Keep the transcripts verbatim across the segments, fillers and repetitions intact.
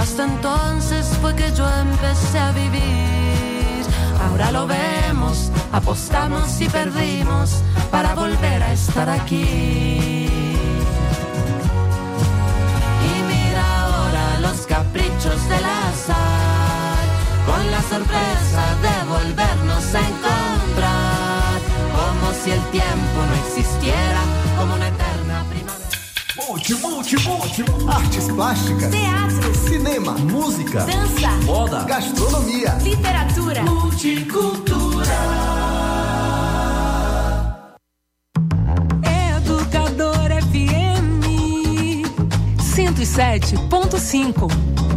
hasta entonces fue que yo empecé a vivir. Ahora lo vemos, apostamos y perdimos para volver a estar aquí. Y mira ahora los caprichos del azar, con la sorpresa de volvernos a encontrar, como si el tiempo no existiera, como una eterna primavera. Multi, multi, multi, artes plásticas, teatro, cinema, música, dança, moda, gastronomia, literatura, multicultura. Educador F M cento e sete ponto cinco.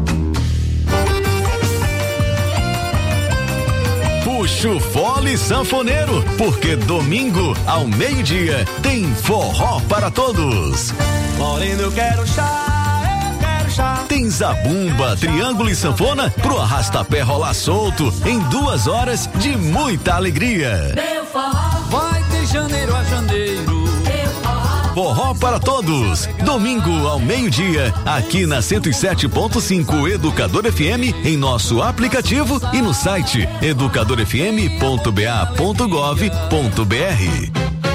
Puxa o fole sanfoneiro, porque domingo ao meio-dia tem forró para todos. Moreno, eu quero chá, eu quero chá. Tem zabumba, triângulo e sanfona pro arrastapé rolar solto em duas horas de muita alegria. Meu forró vai de janeiro a janeiro. Meu forró, forró para todos, domingo ao meio-dia, aqui na cento e sete ponto cinco Educador F M, em nosso aplicativo e no site educador f m ponto b a ponto gov ponto b r.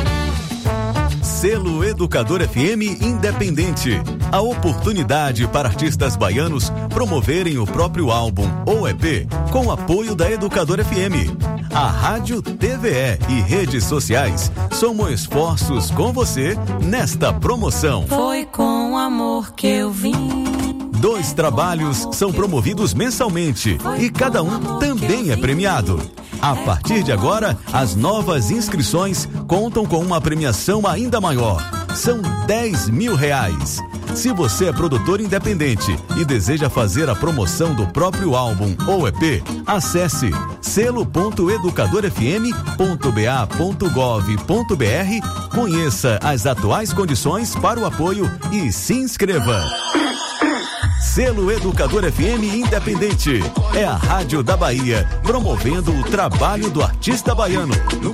Selo Educador F M Independente. A oportunidade para artistas baianos promoverem o próprio álbum ou E P com apoio da Educador F M. A rádio, T V E e redes sociais somam esforços com você nesta promoção. foi com amor que eu vim. Dois trabalhos são promovidos mensalmente e cada um também é premiado. A partir de agora, as novas inscrições contam com uma premiação ainda maior. São dez mil reais. Se você é produtor independente e deseja fazer a promoção do próprio álbum ou E P, acesse selo ponto educador f m ponto b a ponto gov ponto b r, conheça as atuais condições para o apoio e se inscreva. Selo Educador F M Independente. É a rádio da Bahia, promovendo o trabalho do artista baiano.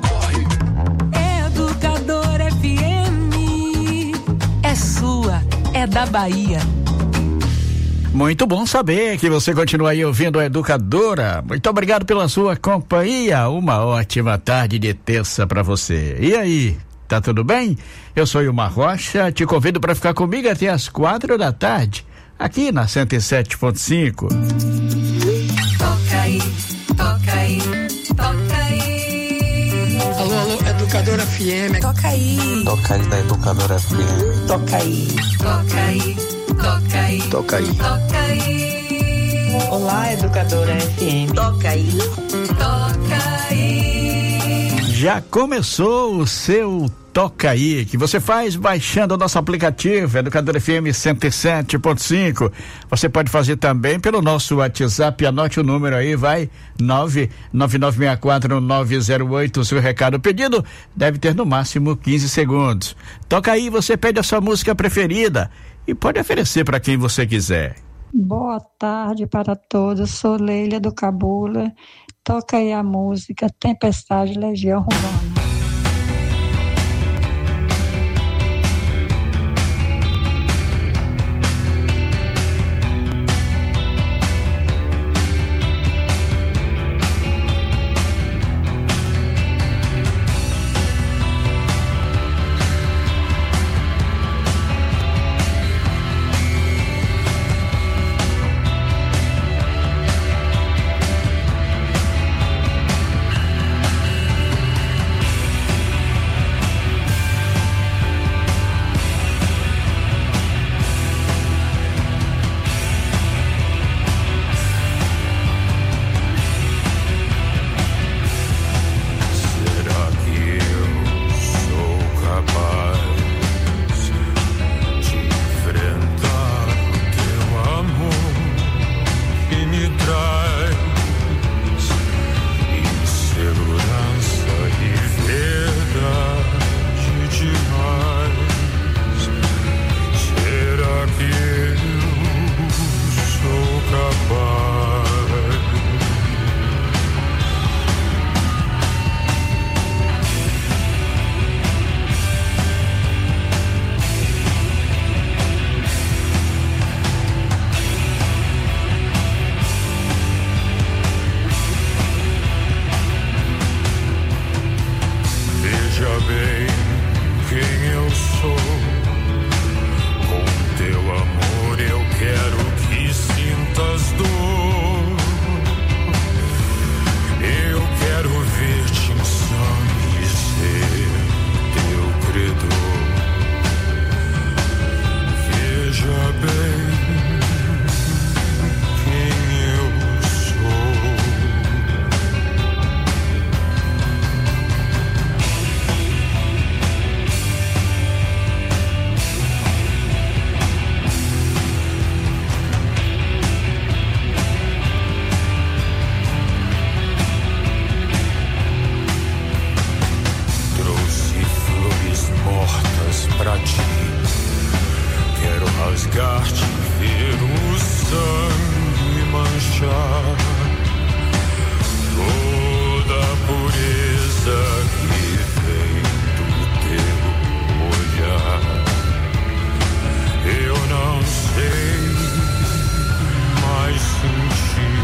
Educador F M é sua, é da Bahia. Muito bom saber que você continua aí ouvindo a Educadora. Muito obrigado pela sua companhia. Uma ótima tarde de terça para você. E aí, tá tudo bem? Eu sou Ilmar Rocha, te convido para ficar comigo até as quatro da tarde. Aqui na cento e sete ponto cinco. Toca aí, toca aí, toca aí. Alô, alô, Educadora F M. Toca aí. Toca aí da Educadora F M. Toca aí. Toca aí, toca aí, Toca aí. toca aí. Olá, Educadora F M. Toca aí. Toca aí. Já começou o seu Toca Aí, que você faz baixando o nosso aplicativo, Educador F M cento e sete ponto cinco. Você pode fazer também pelo nosso WhatsApp, anote o número aí, vai, nove nove nove seis quatro nove zero oito. O seu recado pedido deve ter no máximo quinze segundos. Toca Aí, você pede a sua música preferida e pode oferecer para quem você quiser. Boa tarde para todos, sou Leila do Cabula. Toca aí a música Tempestade, Legião Romana. sei mais sentir.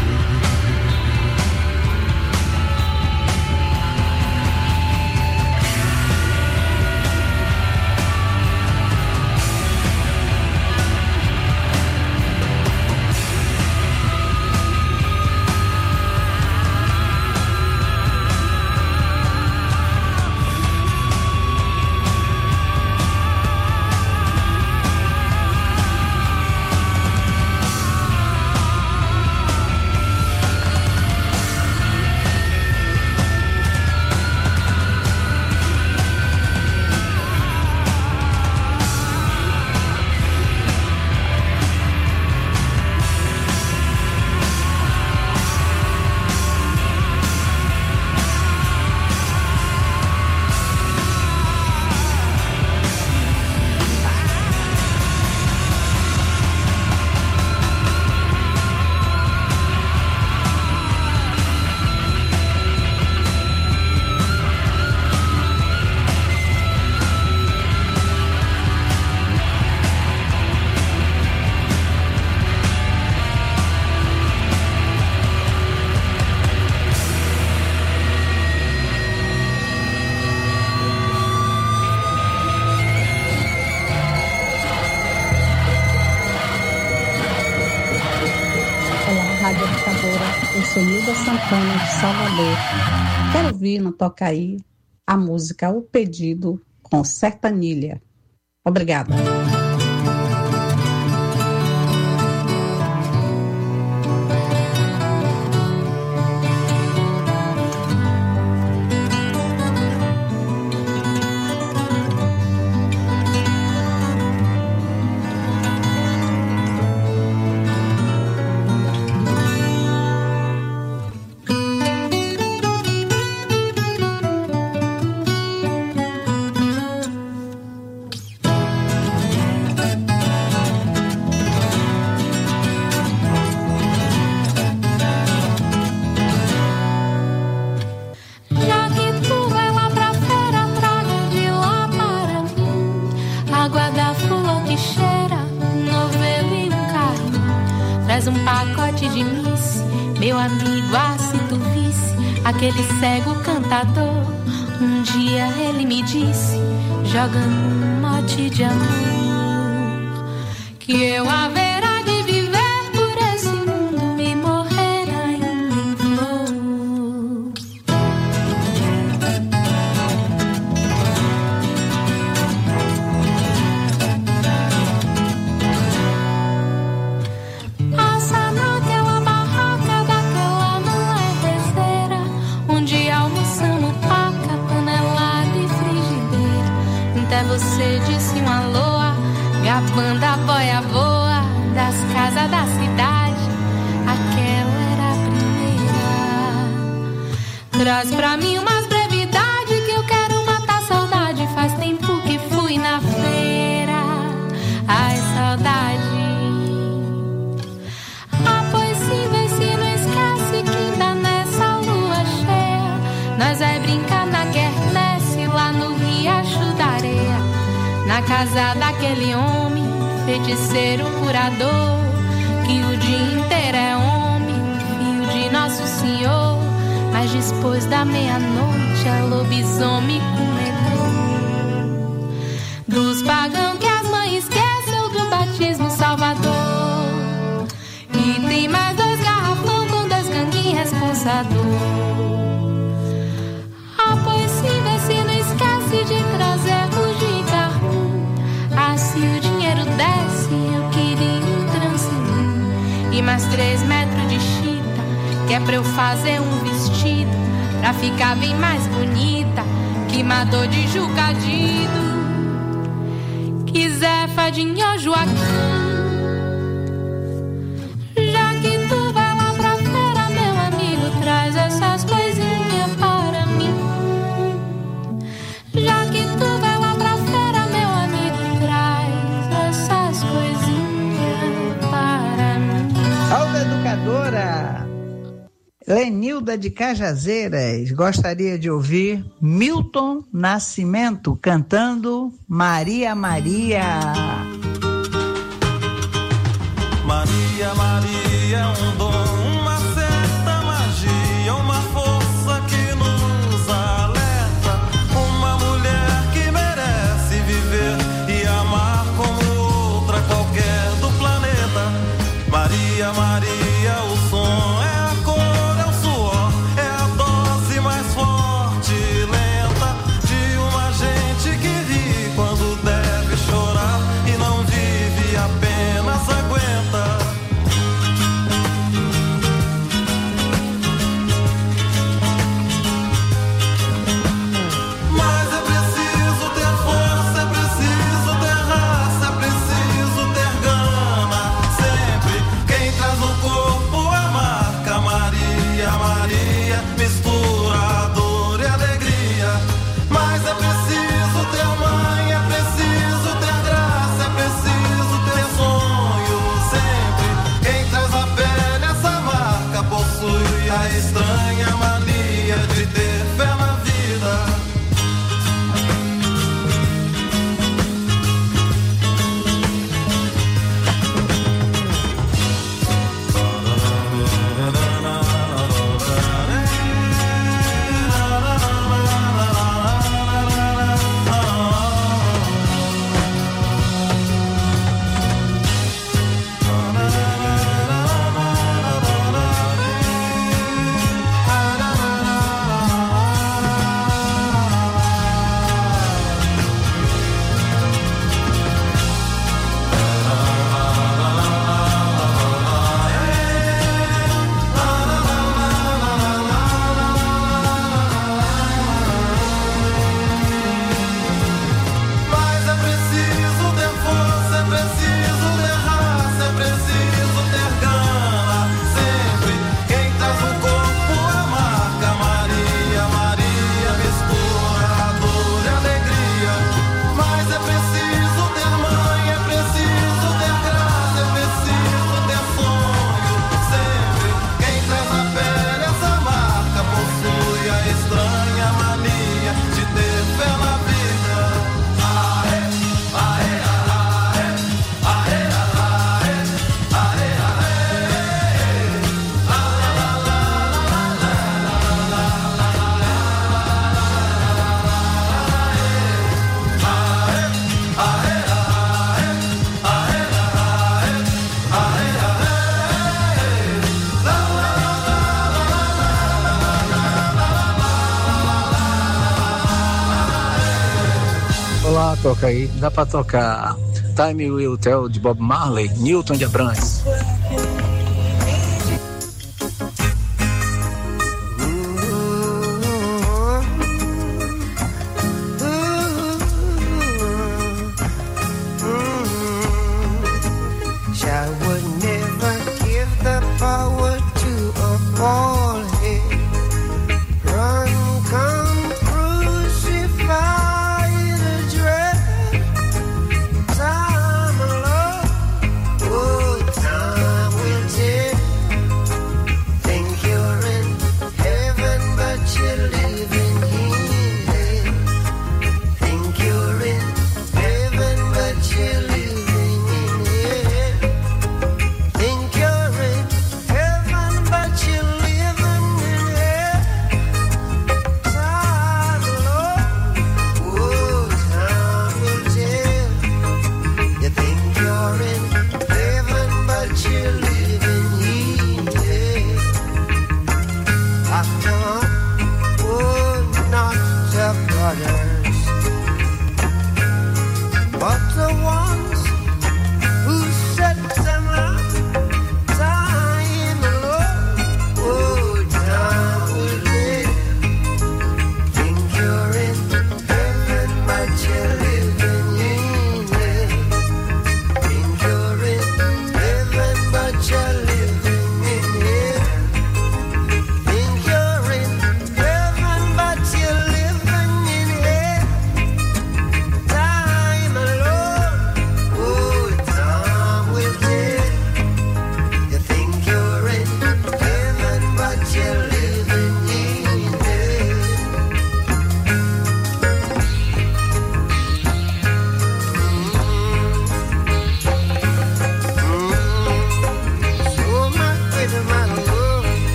Eu sou Nilda Santana, de Salvador. Quero ouvir no Tocaí a música O Pedido com Sertanilha. Obrigada. Aquele cego cantador, um dia ele me disse, jogando um mote de amor, que eu haverá de viver por esse mundo e morrer ainda em flor. Passa naquela barraca daquela mulher terceira, onde almoçamos paca, panelada e frigideira. Até você disse um alô, gabando a boia voa das casas da cidade. Aquela era a primeira. Traz pra mim umas brevidades que eu quero matar saudade. Faz tempo que fui na feira. Ai, saudade. Ah, pois sim, vê se não esquece que ainda nessa lua cheia nós vai brincar na quermesse lá no Riacho da Areia, na casa daquele homem, feiticeiro curador, que o dia inteiro é homem, filho de Nosso Senhor, mas depois da meia-noite é lobisomem comedor dos pagãos que as mães esqueceu do batismo Salvador. E tem mais dois garrafão com dois ganguinhos responsador. Ah, pois sim, vê se não esquece de trazer o gigarro. Assim o dinheiro desce, eu queria um trancinho e mais três metros de chita, que é pra eu fazer um vestido, pra ficar bem mais bonita, que mador de Jucadido, que Zé Fadinho Joaquim. Já que tu vai lá pra feira, meu amigo, traz essas coisinhas para mim. Já que tu vai lá pra feira, meu amigo, traz essas coisinhas para mim. Alda Educadora Lenilda de Cajazeiras gostaria de ouvir Milton Nascimento cantando Maria Maria. Maria, Maria é um dom, uma certa magia, uma força que nos alerta. Uma mulher que merece viver e amar como outra qualquer do planeta. Maria, Maria, o som é a cor, é o suor, é a dose mais forte e lenta de uma gente que ri quando deve chorar e não vive, apenas aguenta. Mas é preciso ter força, é preciso ter raça, é preciso ter gana. Sempre quem traz no corpo a marca Maria, Maria, mistura a dor e a alegria. Mas é preciso ter mãe, é preciso ter graça, é preciso ter sonho. Sempre quem traz a pele essa marca possui a estranha mania de ter fé na vida. Mas é preciso ter força, é preciso ter raça, é preciso ter gana. Sempre quem traz no corpo a marca Maria, Maria, mistura a dor e a alegria. Mas é preciso ter mãe, é preciso ter graça, é preciso ter sonho. Sempre quem traz na pele essa marca possui a estranha mania de ter fé na vida. Aê, aê, aê, aê, aê, aê, aê, la la la la Olá, toca aí. Dá pra tocar Time Will Tell de Bob Marley, Newton de Abrantes. I would never give the power to a bald head. Run, come, crucify the dread. Time alone, oh, time will tell. Think you're in heaven, but you're living here. Think you're in heaven, but you're living in here.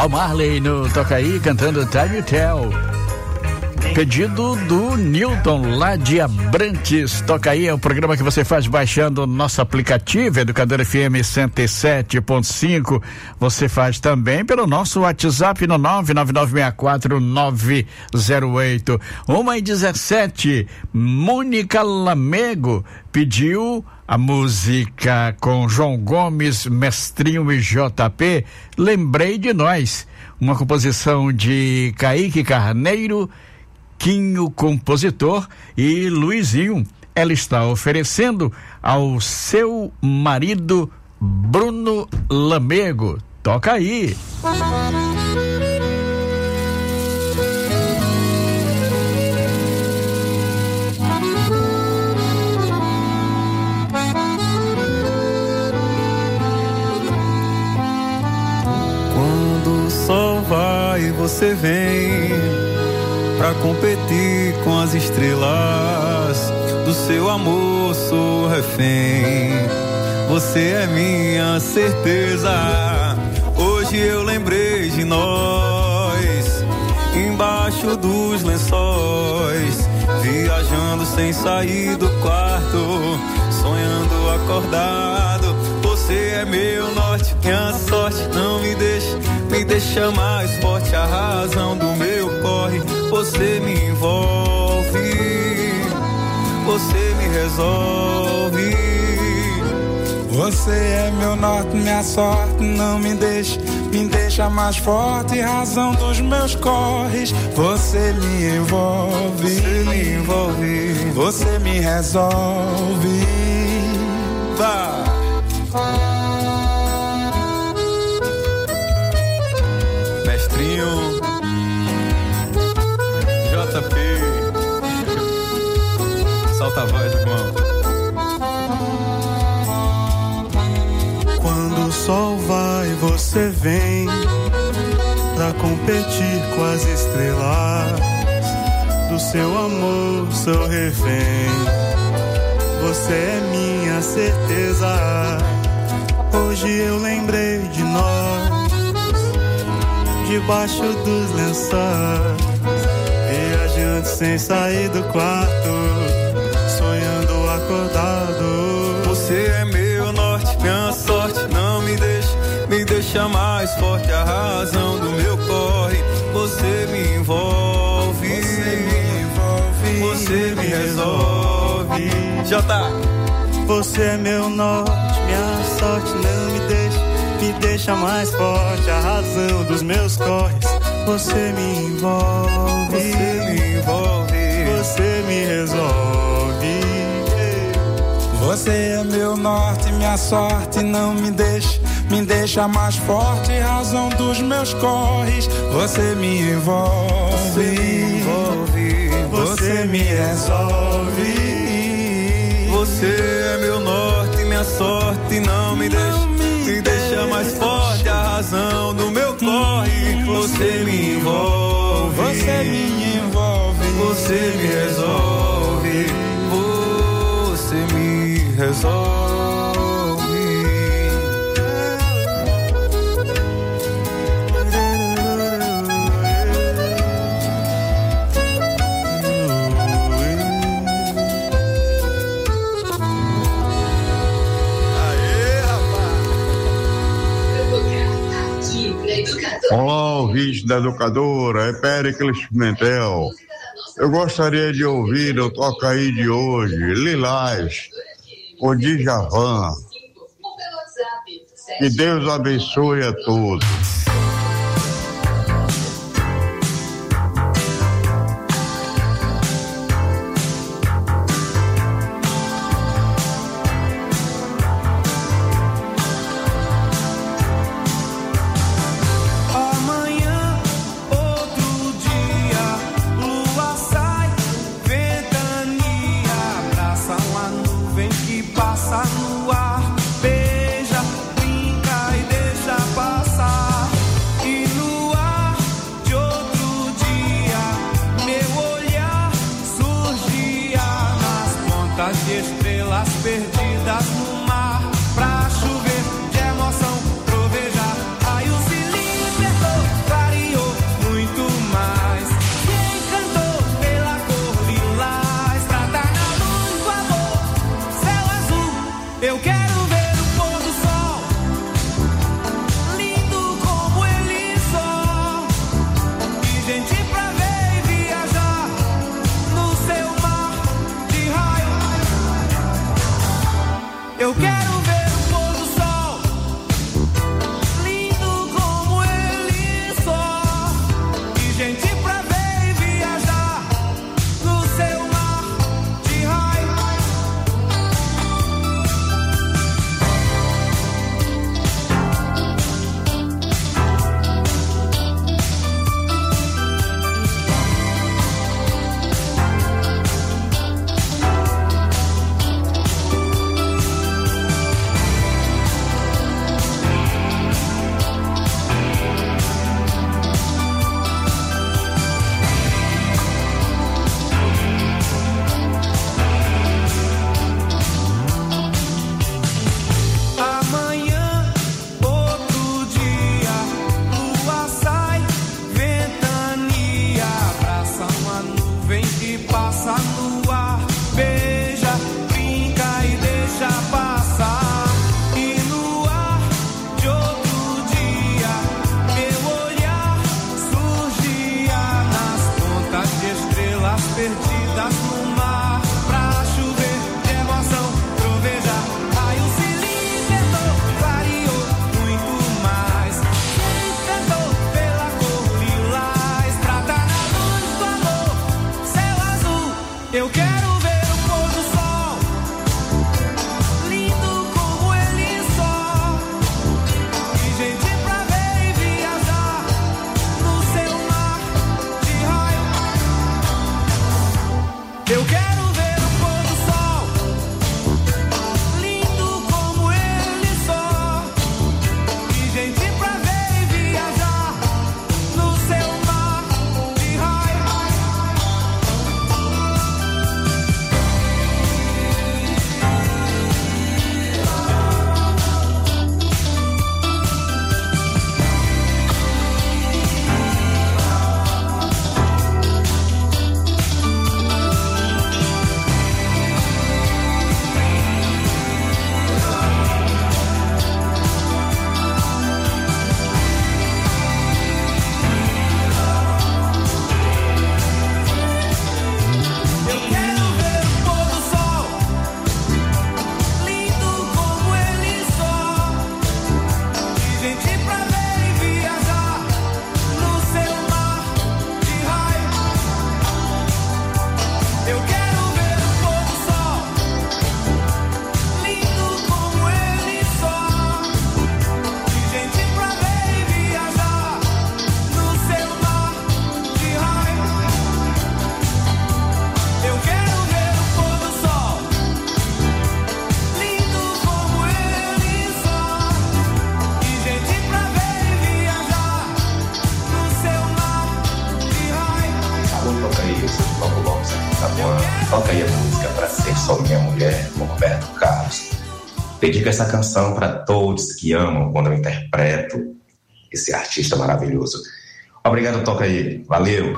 Bob Marley no Toca Aí, cantando Time Tell. Pedido do Newton, lá de Abrantes. Toca Aí é o programa que você faz baixando o nosso aplicativo, Educador F M cento e sete ponto cinco. Você faz também pelo nosso WhatsApp no nove nove nove seis quatro nove zero oito. uma e dezessete, Mônica Lamego pediu a música com João Gomes, Mestrinho e J P, Lembrei de Nós. Uma composição de Kaique Carneiro, Quinho, compositor, e Luizinho. Ela está oferecendo ao seu marido Bruno Lamego. Toca aí. Quando o sol vai, você vem pra competir com as estrelas. Do seu amor sou refém. Você é minha certeza. Hoje eu lembrei de nós, embaixo dos lençóis, viajando sem sair do quarto, sonhando acordado. Você é meu norte, minha sorte, não me deixa, me deixa mais forte, a razão do meu corre. Você me envolve, você me resolve. Você é meu norte, minha sorte, não me deixa, me deixa mais forte, razão dos meus corres. Você me envolve, você me envolve, você me resolve. Vá. Mestrinho, J P, solta a voz, irmão. Quando o sol vai, você vem pra competir com as estrelas. Do seu amor sou refém. Você é minha certeza. Hoje eu lembrei de nós, debaixo dos lençóis, viajando sem sair do quarto, sonhando acordado. Você é meu norte, minha sorte, não me deixa, me deixa mais forte, a razão do meu corre. Você me envolve, você me envolve, você me resolve. Jota. Você é meu norte, minha sorte, não me deixa, me deixa mais forte, a razão dos meus corres. Você me envolve, você me envolve, você me resolve. Você é meu norte, minha sorte, não me deixa, me deixa mais forte, razão dos meus corres. Você me envolve, você me envolve, você me resolve. Você é meu norte, minha sorte, não me deixa, me deixa mais forte, a razão do meu corre. Você me envolve, você me envolve, você me resolve, você me resolve. Olá, ouvinte da Educadora, é Péricles Pimentel. Eu gostaria de ouvir o Toca Aí de hoje, Lilás, o Djavan. Que Deus abençoe a todos. Pra chover de emoção, trovejar, aí o se libertou. perdidas no mar, pra chover de emoção, trovejar. Raio se libertou, clareou muito mais. Se encantou pela cor lilás, prata na luz do amor, céu azul. Eu quero ver o pôr do sol, lindo como ele só. E gente pra ver e viajar no seu mar de raio. Eu quero ver o pôr do sol, lindo como ele só. E gente pra ver e viajar no seu mar de raio. Eu quero ver o pôr do sol, lindo como ele só. E gente pra ver e viajar no seu mar de raio. Eu quero ver o pôr do sol, lindo como ele só. E gente pra ver e viajar no seu mar de raio. Eu quero ver o pôr do sol, lindo como ele só. E gente pra ver e viajar no seu mar de raio. Alô, toca aí, eu sou o Paulo Lopes aqui da Boa. Toca aí a música Pra Ser Só Minha Mulher, com Roberto Carlos. Dedico essa canção para todos que amam quando eu interpreto esse artista maravilhoso. Obrigado, toca aí. Valeu!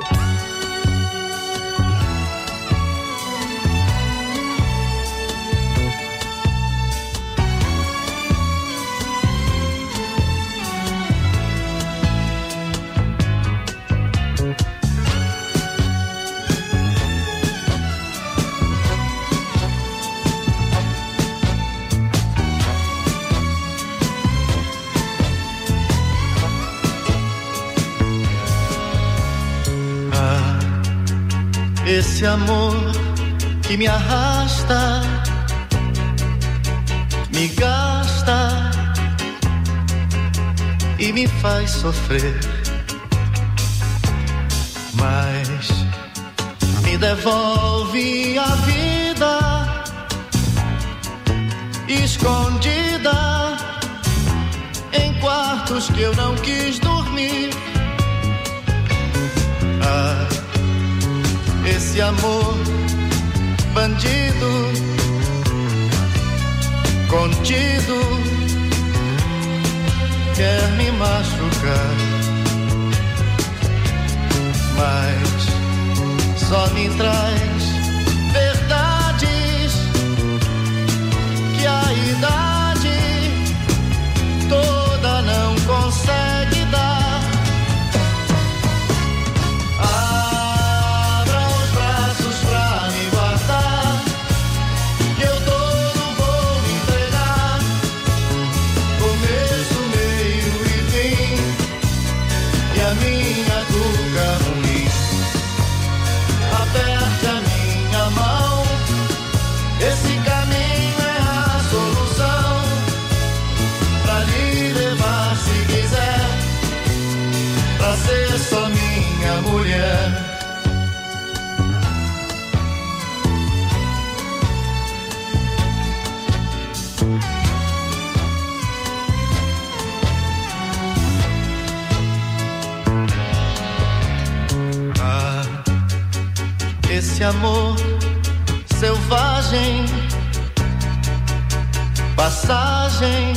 Esse amor que me arrasta, me gasta e me faz sofrer, mas me devolve a vida escondida em quartos que eu não quis dormir. Ah, esse amor bandido, contido, quer me machucar, mas só me traz verdades que a idade toda não consegue dar. Ser só minha mulher. Ah, esse amor selvagem, passagem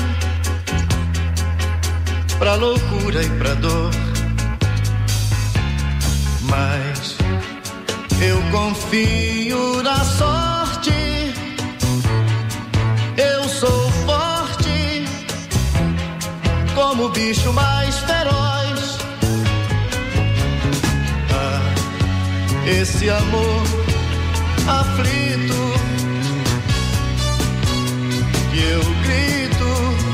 pra loucura e pra dor. Mas eu confio na sorte, eu sou forte como o bicho mais feroz. Ah, esse amor aflito que eu grito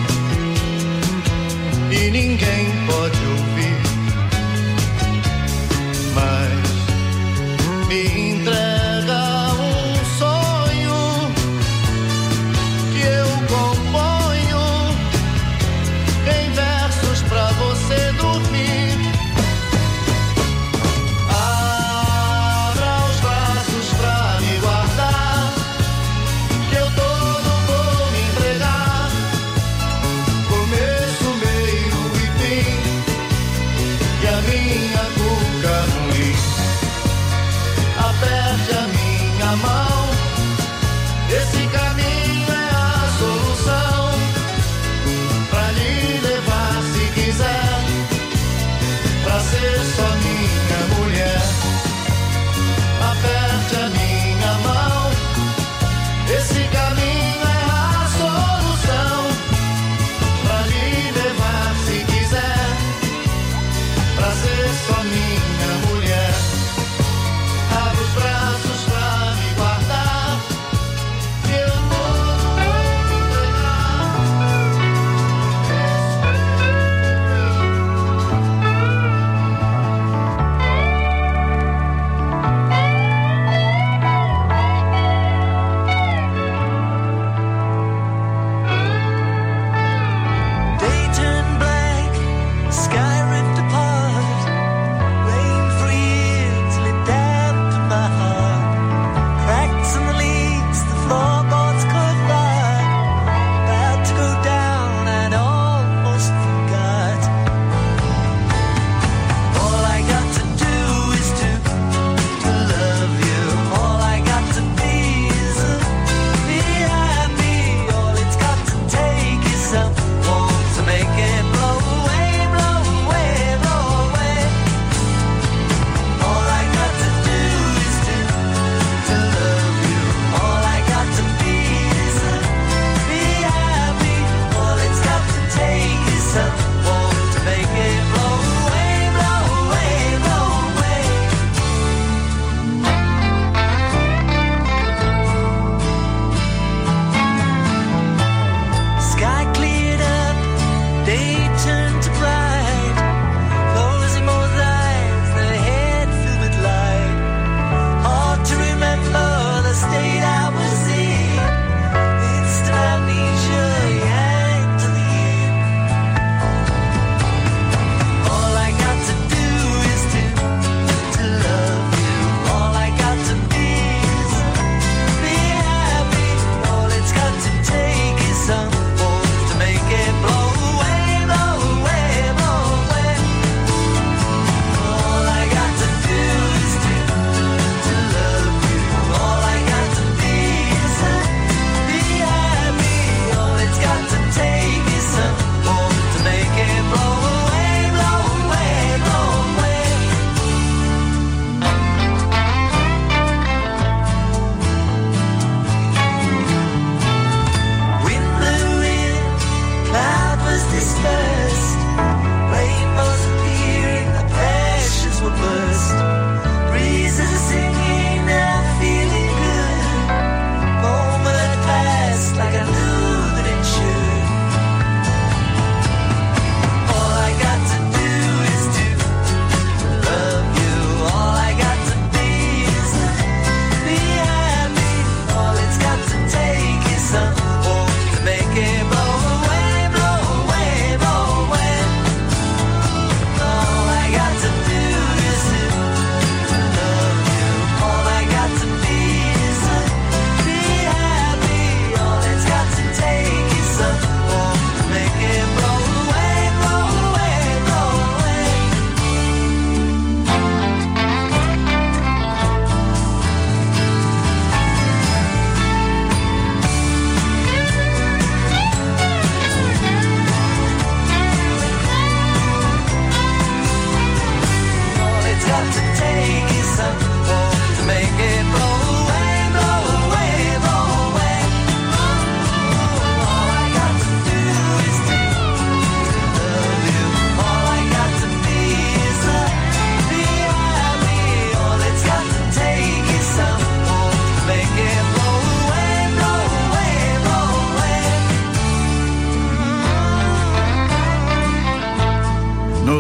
e ninguém pode ouvir, mas me entrega um sonho que eu componho em versos pra você dormir. Abra os braços pra me guardar, que eu todo vou me entregar. Começo, meio e fim,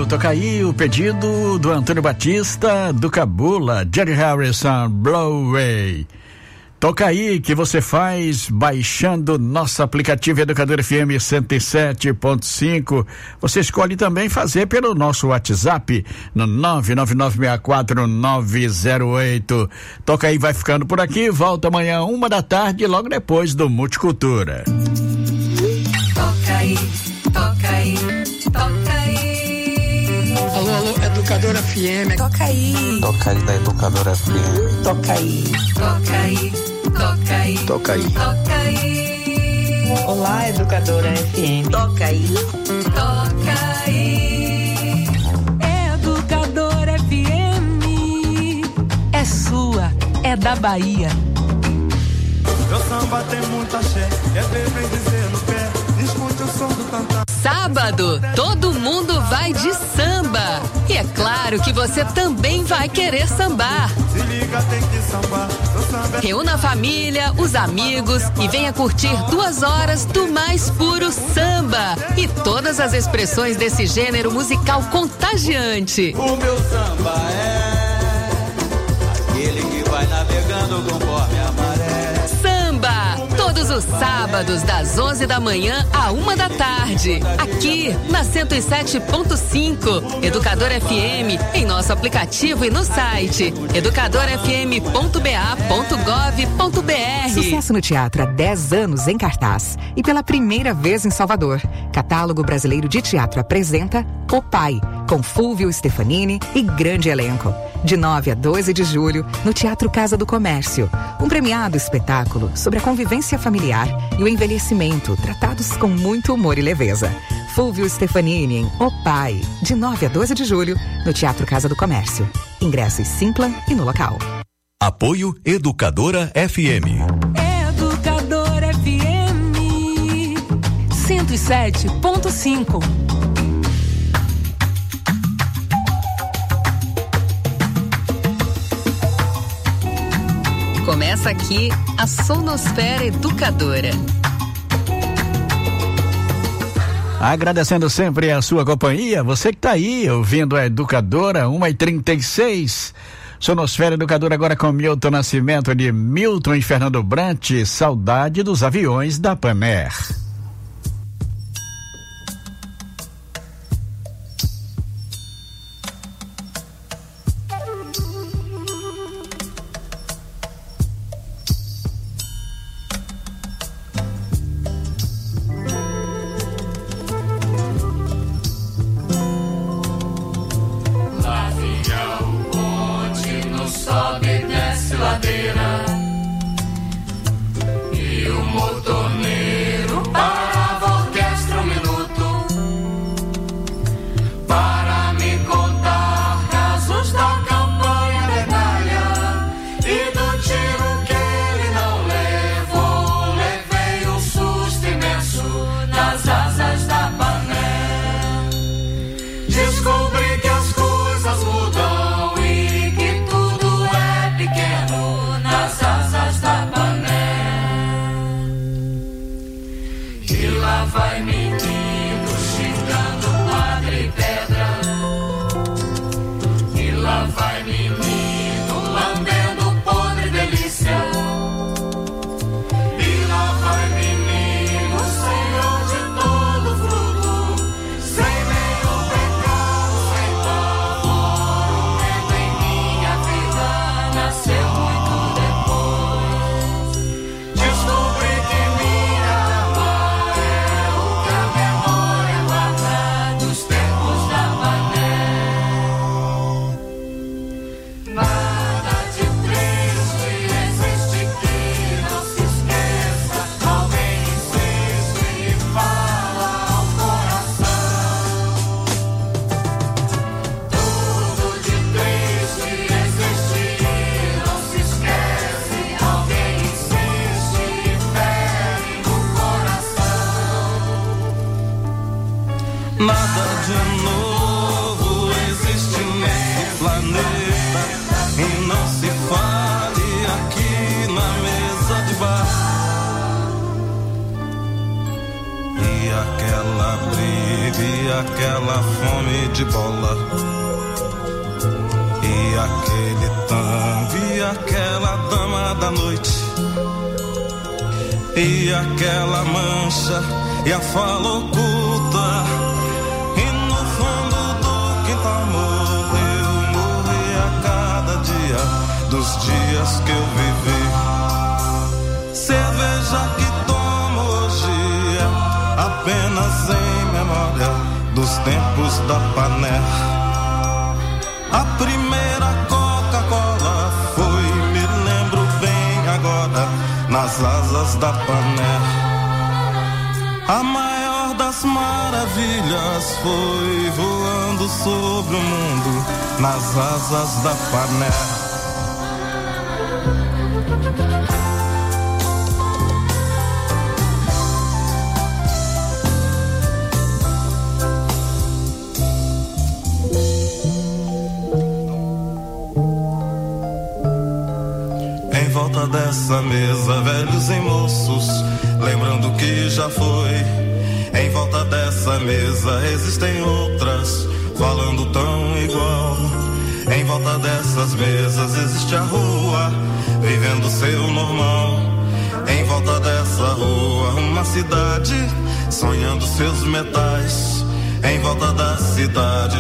no Toca Aí o pedido do Antônio Batista, do Cabula, Jerry Harrison, Blow Away. Toca Aí que você faz baixando nosso aplicativo Educador F M cento e sete ponto cinco. Você escolhe também fazer pelo nosso WhatsApp no nove nove nove seis quatro nove zero oito. Toca Aí vai ficando por aqui, volta amanhã uma da tarde, logo depois do Multicultura. Toca aí, toca aí, toca aí. Alô, alô, Educadora F M. Toca aí. Toca Aí da Educadora F M. Toca aí. Toca aí, toca aí. Toca Aí. Toca aí. Olá, Educadora F M. Toca aí. Toca aí. Educadora F M. É sua, é da Bahia. Meu samba tem muita axé, é bem bem dizer no pé. Escute o som do cantar. Sábado, todo mundo vai de samba. E é claro que você também vai querer sambar. Se liga, tem que sambar. Reúna a família, os amigos e venha curtir duas horas do mais puro samba. E todas as expressões desse gênero musical contagiante. O meu samba é aquele que vai navegando conforme a maré. Samba, todos os sábados das onze da manhã à uma da tarde, aqui na cento e sete ponto cinco, Educador F M, em nosso aplicativo e no site educador f m ponto b a ponto gov ponto b r. Sucesso no teatro há dez anos em cartaz e pela primeira vez em Salvador. Catálogo Brasileiro de Teatro apresenta O Pai, com Fúvio Stefanini e grande elenco. De nove a doze de julho, no Teatro Casa do Comércio. Um premiado espetáculo sobre a convivência familiar e o envelhecimento, tratados com muito humor e leveza. Fúvio Stefanini em O Pai, de nove a doze de julho, no Teatro Casa do Comércio. Ingressos Simpla e no local. Apoio Educadora F M. Educadora F M cento e sete ponto cinco. Começa aqui a Sonosfera Educadora. Agradecendo sempre a sua companhia, você que está aí ouvindo a Educadora, uma e trinta e seis. Sonosfera Educadora agora com Milton Nascimento, de Milton e Fernando Brant, Saudade dos Aviões da Paner. Sobe e desce ladeira e o motorneiro parava a orquestra um minuto para me contar casos da campanha da Itália e do tiro que ele não levou. Levei um susto imenso nas asas da Paner. Descobri que as coisas mudam nas asas da Paner. E lá vai menino xingando padre e pedra. E lá vai menino lambendo podre delícia. E lá vai menino senhor de todo fruto, sem nenhum pecado, sem pavor. O medo em minha vida nasceu muito. Nada de novo existe nesse planeta e não se fale aqui na mesa de bar. E aquela briga, e aquela fome de bola, e aquele tango, e aquela dama da noite, e aquela mancha, e a fala oculta, e no fundo do quintal morreu, morri a cada dia dos dias que eu vivi. Cerveja que tomo hoje é apenas em memória dos tempos da Pané. A primeira Coca-Cola foi, me lembro bem agora, nas asas da Pané. A maior das maravilhas foi voando sobre o mundo, nas asas da Pané. Dessa mesa, velhos e moços, lembrando que já foi. Em volta dessa mesa existem outras, falando tão igual. Em volta dessas mesas existe a rua, vivendo seu normal. Em volta dessa rua, uma cidade, sonhando seus metais. Em volta da cidade,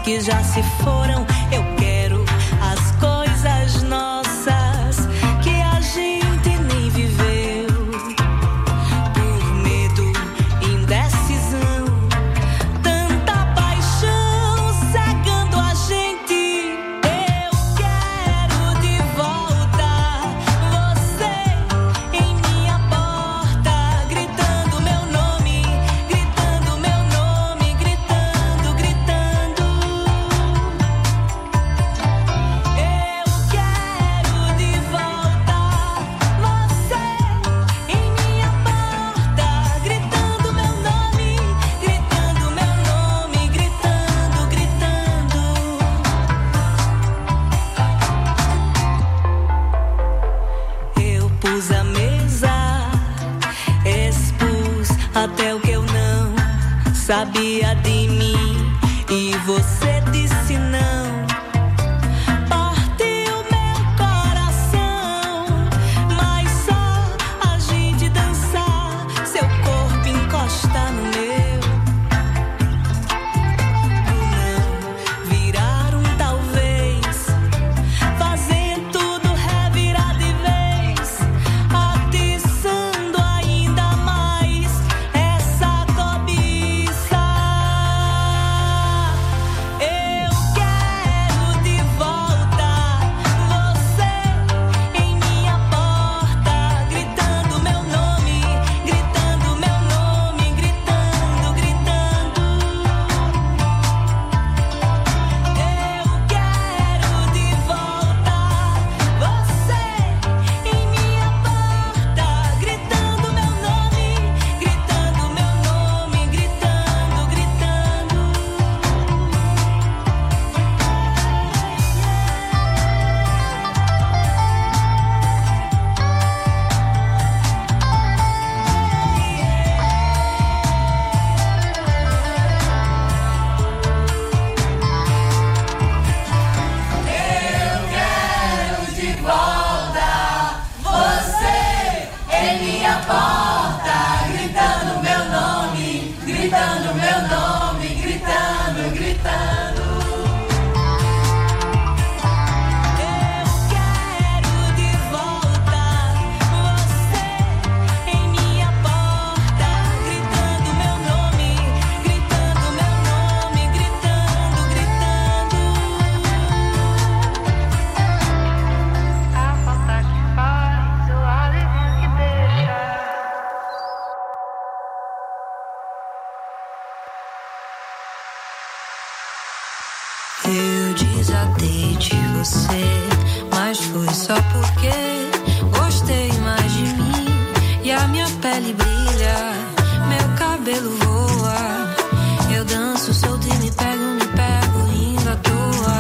que já se foram. Eu quero as coisas nossas que a gente nem viveu. Por medo, indecisão, tanta paixão cegando a gente. Eu quero de volta você em minha porta, gritando meu nome, gritando meu nome, gritando, gritando. Eu quero de volta você em minha porta, gritando meu nome, gritando meu nome, gritando, gritando. Eu pus a mesa, expus até o que eu não sabia de mim, e você disse não. Partiu meu coração, mas só a gente dançar, seu corpo encostar no meu. O não virar um talvez, fazendo tudo revirar de vez, atiçando ainda mais essa cobiça. Eu quero de volta você em minha porta, gritando meu nome, gritando meu nome, gritando, gritando. Eu quero de volta você em minha porta, gritando meu nome, gritando meu nome, gritando, gritando. Eu quero de volta você em minha porta, gritando meu nome, gritando meu nome, gritando, gritando. Eu quero de volta você em minha porta, gritando meu nome, gritando meu nome, gritando, gritando. A falta que faz, o alívio que deixa. Eu desatei de você, mas foi só porque gostei mais de mim. E a minha pele brilha, meu cabelo voa. Eu danço solto e me pego, me pego rindo à toa.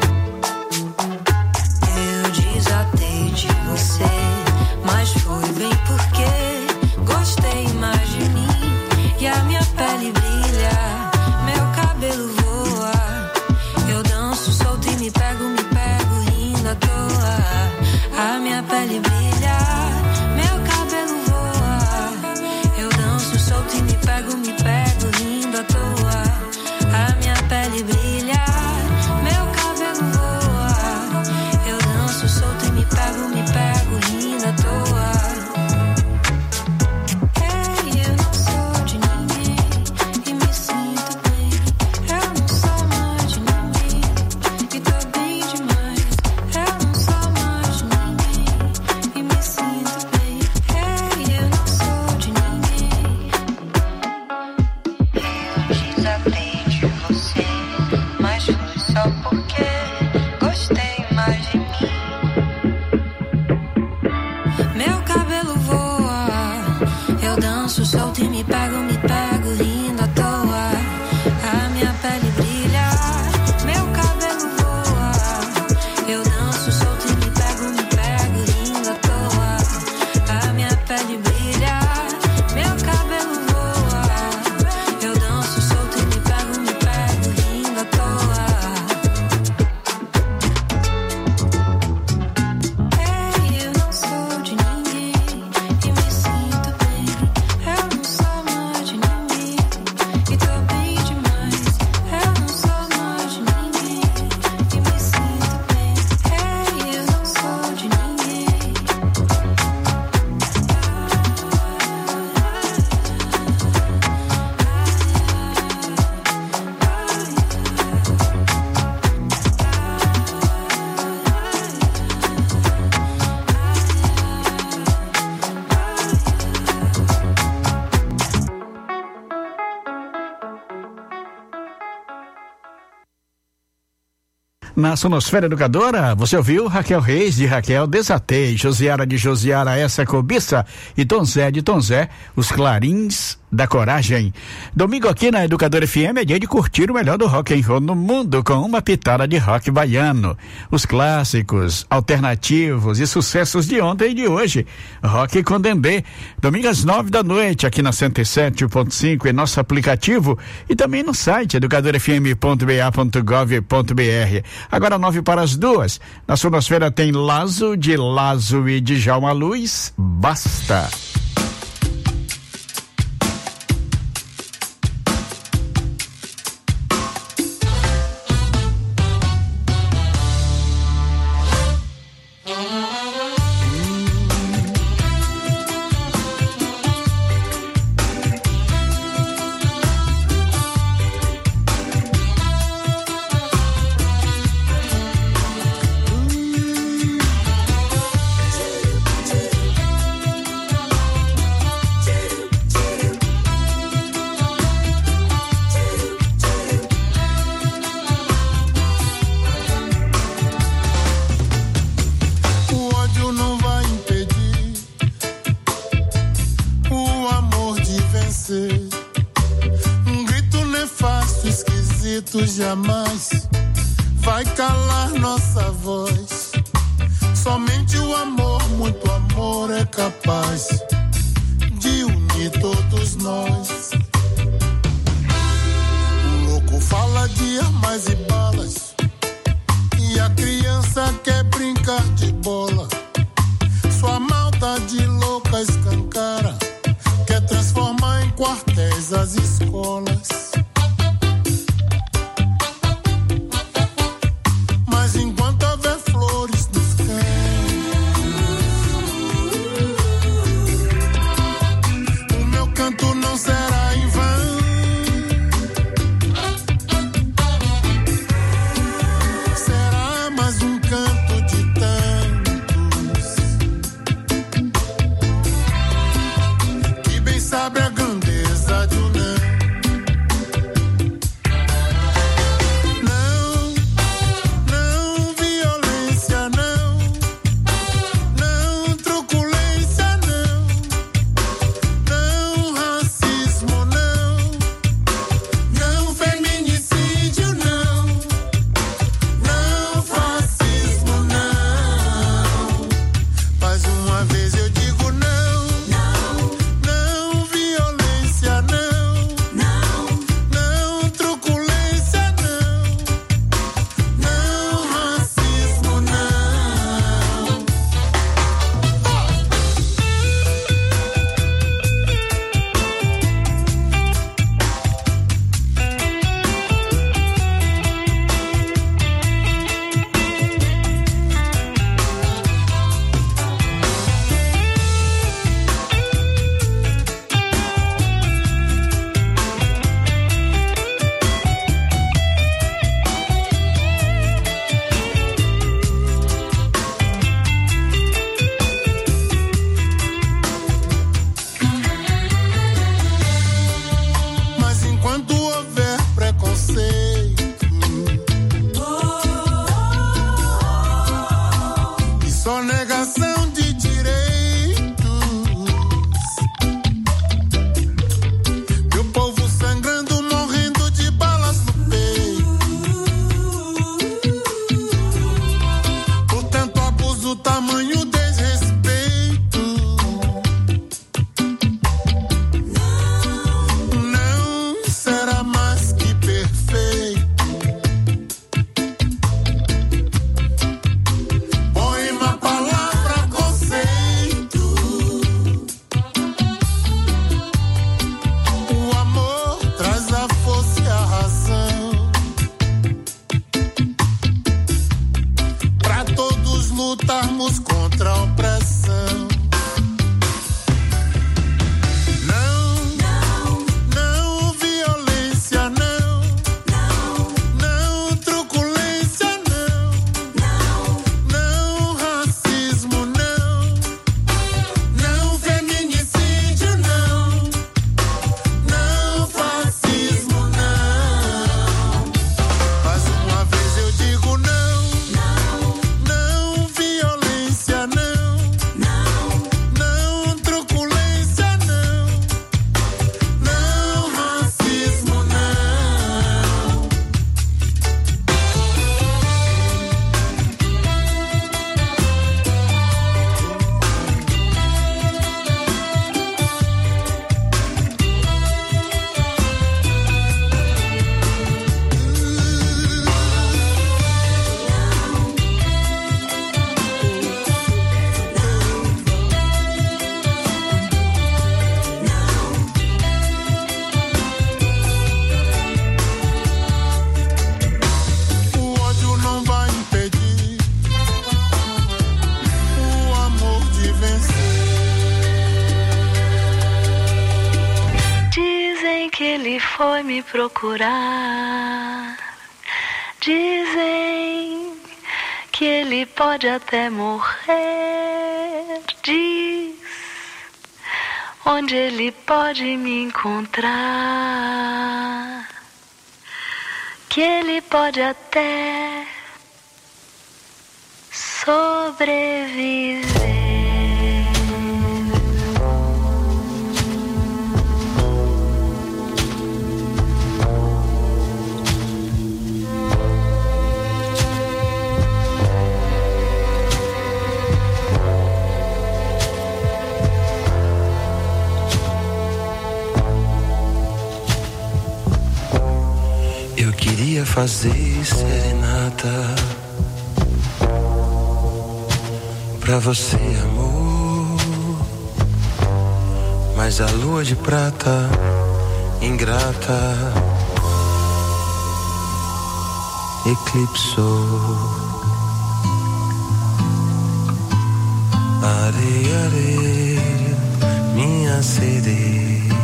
Eu desatei de você, mas foi bem porque gostei mais de mim. E a minha pele brilha, meu cabelo voa. Eu danço solto e me pego, me pego rindo à toa. A minha pele brilha, meu cabelo voa. Eu danço solto e me pego, me pego rindo à toa. A minha pele brilha, meu cabelo voa. Eu danço solto e me pego, me pego rindo à toa. Ei, eu não sou de ninguém e me sinto bem. Eu não sou mais de ninguém e tô bem demais. Eu não sou mais de ninguém e me sinto bem. Ei, eu não sou de ninguém. Eu desatei de você, mas foi só porque gostei mais de mim. Meu cabelo voa, eu danço solto e me pego, me pego rindo à toa. A minha pele brilha, meu cabelo voa. Eu danço solto e me pego, me pego rindo à toa. A minha pele brilha, meu cabelo voa. Eu danço solto e me pego, me pego rindo à toa. Ei, eu não sou de ninguém e me sinto bem. Eu não Na Sonosfera Educadora, você ouviu Raquel Reis de Raquel Desatei, Josiara de Josiara Essa Cobiça e Tom Zé de Tom Zé, os Clarins da Coragem. Domingo aqui na Educadora F M é dia de curtir o melhor do rock and roll no mundo com uma pitada de rock baiano. Os clássicos, alternativos e sucessos de ontem e de hoje. Rock com Dendê. Domingo às nove da noite aqui na cento e sete ponto cinco em nosso aplicativo e também no site educador f m ponto b a ponto gov ponto b r. Agora nove para as duas. Na Sonosfera tem Lazo de Lazo e de Djalma Luz. Basta. Jamais vai calar nossa voz. Somente o amor, muito amor é capaz de unir todos nós. O louco fala de armas e balas e a criança quer brincar de bola. Sua maldade louca escancara, quer transformar em quartéis as escolas. Uma vez eu digo não, não, não violência. foi me procurar. Dizem que ele pode até morrer. Diz onde ele pode me encontrar. Que ele pode até sobreviver. Eu queria fazer serenata pra você, amor, mas a lua de prata, ingrata, eclipsou. Areia, areia, minha sereia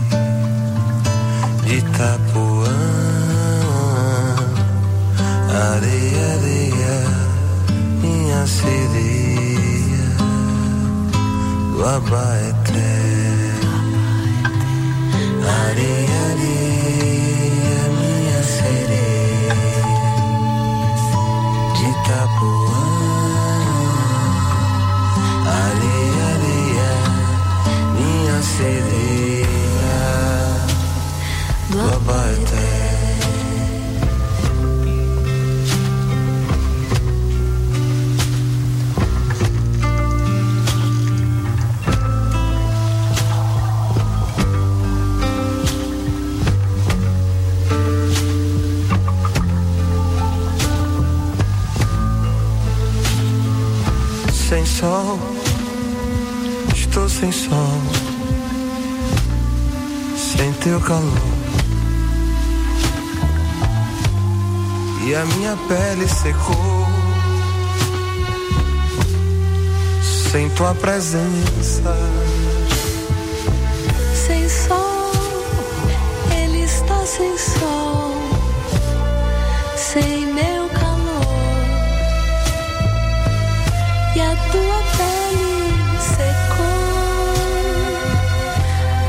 de Itapuã. Areia, areia, minha sereia do Abaeté. Areia, areia, minha sereia de Itapuã. Areia, areia, minha sereia do Abaeté. Sem sol, estou sem sol, sem teu calor, e a minha pele secou, sem tua presença.